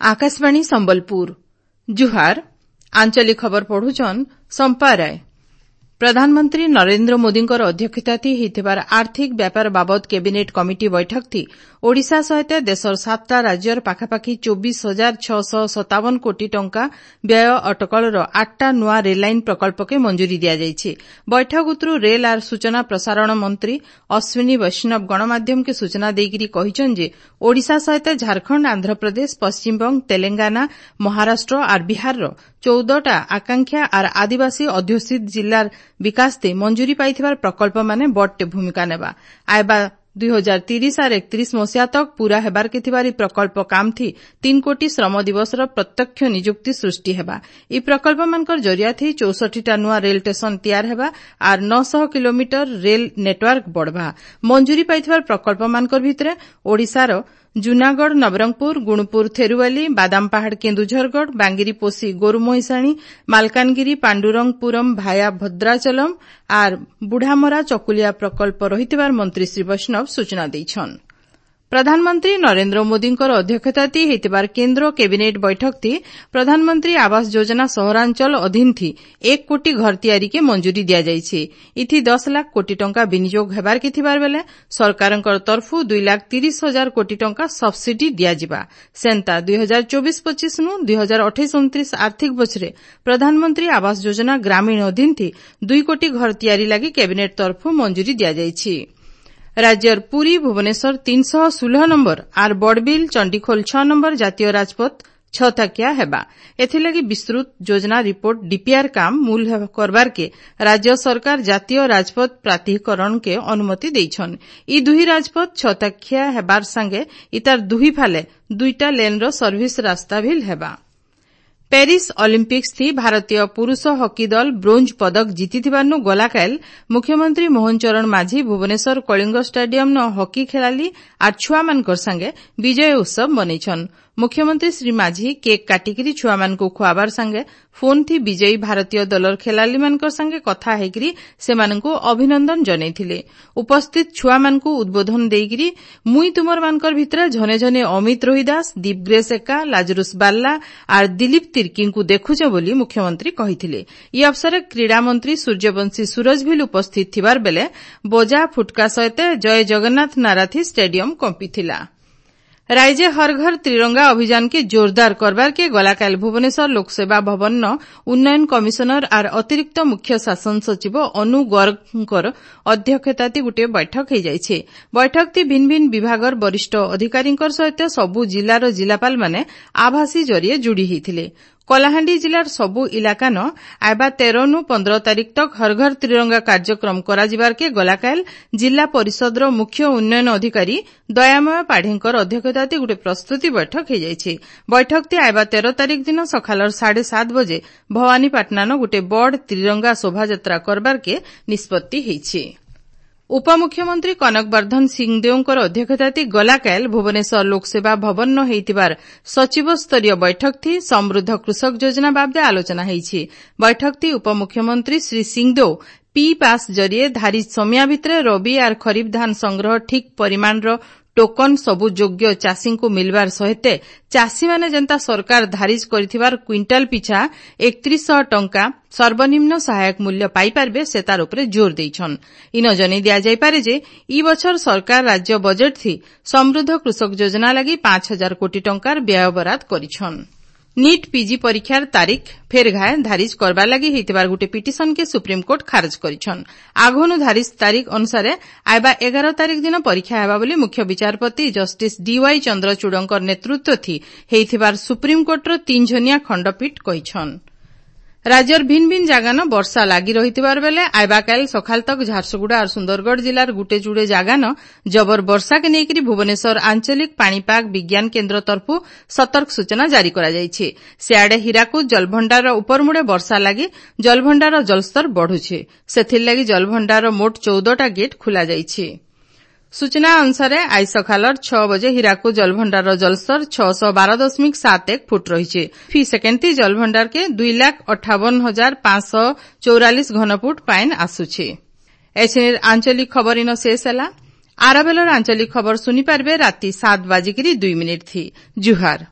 आकाशवाणी संबलपुर जुहार आंचलिक खबर पढ़ुचन संपा राय। प्रधानमंत्री नरेंद्र मोदींकर अध्यक्षताथि होइथिबार आर्थिक व्यापार बाबद कैबिनेट कमिटी बैठक थी ओडिशा सहित देशर 7टा राज्यर पाखापाखि 24,657 कोटी टंका व्यय अटकलर 8टा नुआ रेल लाइन प्रकल्प के मंजूरी दिया जायछि। बैठक उतरु रेल आर सूचना प्रसारण मंत्री अश्विनी वैष्णव गणमाध्यम के सूचना देइकिरी कहिछन जे ओडिशा सहित झारखंड, आंध्र प्रदेश, पश्चिमबंग, तेलंगाना, महाराष्ट्र आर बिहार 14टा आकांक्षा आर आदिवासी अध्युषित जिल्लार विकास दे मंजूरी पाइथिबार प्रकल्प माने बड्टे भूमिका नेबा। आयबा 2030 आर 31 मसिया तक पूरा हेबार के थिबार प्रकल्प काम थी 3 कोटी श्रम दिवसर प्रत्यक्ष नियुक्ति सृष्टि हेबा। ई प्रकल्प मानकर जरिया थी 64टा नुआ रेल स्टेशन तैयार हेबा आर 900 किलोमीटर रेल नेटवर्क बढ़बा। मंजूरी पाइथिबार प्रकल्प मानकर भितरे ओडिसार जूनागढ़, नवरंगपुर, गुणपुर, थेरुवाली, बादामपाहाड़, केन्दुझरगढ़, बांगिरीपोशी, गोरुमहिषाणी, मालकानगिरी, पांडुरंगपुरम भाया भद्राचलम आर बुढ़ामरा चकुलिया प्रकल्प रहिथिबार मंत्री श्री वैष्णव सूचना दैछन। प्रधानमंत्री नरेंद्र मोदींकर अध्यक्षताथि होइथिबार केन्द्र कैबिनेट बैठक थी प्रधानमंत्री आवास योजना सहरांचल अधीन थी 1 कोटी घर तैयारी के मंजूरी दिया जायछि। इथि 10 लाख कोटी टंका विनियोग हेबार के थिबार बेले सरकारंकर तरफु 2,30,000 कोटी टंका सब्सिडी दिया जिबा। सेंता 2024-25 नु 2028-29 आर्थिक बछरे प्रधानमंत्री आवास योजना ग्रामीण अधीन थी 2 कोटी घर तैयारी लागि कैबिनेट तरफु मंजूरी दिया जायछि। राज्यर पुरी, भुवनेश्वर 316 नंबर आर बड़बिल, चंडीखोल 6 नंबर जातीय राजपथ 6 थाकिया हेबा। एथिलागि विस्तृत योजना रिपोर्ट डीपीआर काम मूल करबार के राज्य सरकार जातीय राजपथ प्राधिकरण के अनुमति दैछन। ई दुही राजपथ 6 थाकिया हेबार संगे इतार दुही फाले 2टा लेन रो सर्विस रास्ता भी हेबा। पेरिस ओलंपिक्स थी भारतीय पुरुष हॉकी दल ब्रोंज पदक जीतिथिबारनु गलाकाल मुख्यमंत्री मोहन चरण माझी भुवनेश्वर कलिंग स्टेडियम न हॉकी खेलाली आर छुआमानकर संगे विजय उत्सव मनैछन। मुख्यमंत्री श्री माझी केक काटिकिरी छुआमानकु खुआबार संगे फोन थी विजयी भारतीय दलर खेलाली मानकर संगे कथा हेकिरी सेमानकु अभिनंदन जणैथिले। उपस्थित छुआमानकु उद्बोधन देइकिरी मुई तुमर मानकर भितरे झने झने अमित रोहिदास, दीपग्रेस एका, लाजरुस बाल्ला आर दिलीप तिर्कींकु देखुछे बोली मुख्यमंत्री कहिथिले। ई अवसर क्रीड़ा मंत्री सूर्यवंशी सूरजभिल उपस्थित थिबार बेले बजा फुटका सहित जय जगन्नाथ नाराथी स्टेडियम कंपिथिला। राज्य हर घर त्रिरंगा अभियान के जोरदार करबार के गलाकाल भुवनेश्वर लोकसेवा भवन न उन्नयन कमिशनर आर अतिरिक्त मुख्य शासन सचिव अनु गर्गकर अध्यक्षताथि गुटे बैठक हो जाइछे। बैठक थी भिन्न भिन्न विभागर वरिष्ठ अधिकारींकर सहित सबु जिल्लार जिलापाल माने आभासी जरिए जुड़ी होइथिले। कलाहांडी जिलार सबु इलाका न आयबा 13 नु 15 तारिख तक हर घर त्रिरंगा कार्यक्रम कराजिबार के गलाकाल जिला परिषदर मुख्य उन्नयन अधिकारी दयामय पाढ़ींकर अध्यक्षताथि गुटे प्रस्तुति बैठक हो जाइछे। बैठक थी आयबा 13 तारिख दिन सकालर 7:30 बजे भवानीपाटना न गुटे बड़ त्रिरंगा शोभायात्रा करबार के निष्पत्ति होइछे। उपमुख्यमंत्री कनक वर्धन सिंहदेवकर अध्यक्षताथि गलाकाल भुवनेश्वर लोकसेवा भवन न हेइतिबार सचिव स्तरीय बैठक थी समृद्ध कृषक योजना बाबदे आलोचना होइछि। बैठक थी उपमुख्यमंत्री श्री सिंहदेव पी पास जरिए धारित समय भितरे रबी आर खरीफ धान संग्रह ठीक परिमाणर टोकन सबु योग्य चाषी को मिलबार सहित चाषी माने जनता सरकार धारिज करिथिबार क्विंटाल पिछा 3100 टंका सर्वनिम्न सहायक मूल्य पाई पारबे से तार उपरे जोर दैछन। इन जनै दिया जाय पारे जे ई बछर सरकार राज्य बजेट थी समृद्ध कृषक योजना लागि 5000 कोटी टंकार व्यय बराद करिछन। नीट पीजी परीक्षार तारीख फेर घाय धारिज करबार लागि हेइतिबार गुटे पिटिशन के सुप्रीम कोर्ट खारिज करिछन। आघनु धारिज तारीख अनुसार आयबा 11 तारिख दिन परीक्षा हेबा बोली मुख्य विचारपति जस्टिस डीवाई चंद्रचूड़ंकर नेतृत्व थी हेइतिबार सुप्रीम कोर्टर 3 जनिया खंडपीठ कहिछन। राज्यर भिन्न भिन्न जागान वर्षा लागि रहितिबार बेले आयबाकाल सखाल तक झारसुगुड़ा और सुंदरगढ़ जिलार गुटे जुड़े जागान जबर वर्षा के नेकरी भुवनेश्वर आंचलिक पाणीपाग विज्ञान केन्द्र तरफु सतर्क सूचना जारी करा जायछि। सियाडे हीराकुद जलभंडार उपरमुड़े वर्षा लागि जलभंडार जलस्तर बढ़ुछि। सेथिर लागि जलभंडार मोट 14टा गेट खुला जायछि। सूचना अनुसार आज सखालर 6 बजे हीराकुद जलभंडार जलस्तर 612.71 फुट रही। फी सेकेंड थी जलभंडार के 2,58,544 घनफुट पाइन आसुछि। एछिनिर आंचलिक खबर इन शेष है। आरबेलर आंचलिक खबर सुनी पारबे राति 7:02 थी। जुहार।